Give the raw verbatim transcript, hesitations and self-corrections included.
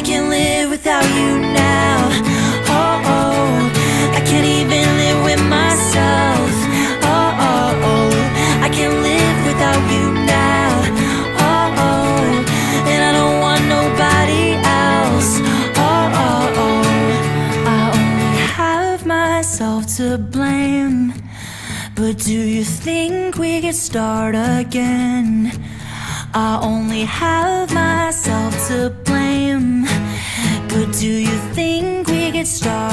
I can't live without you now. Oh, oh, I can't even live with myself. Oh, oh, oh, I can't live without you now. Oh, oh, and I don't want nobody else. Oh, oh, oh, I only have myself to blame. But do you think we could start again? I only have myself to blame. But do you think we could start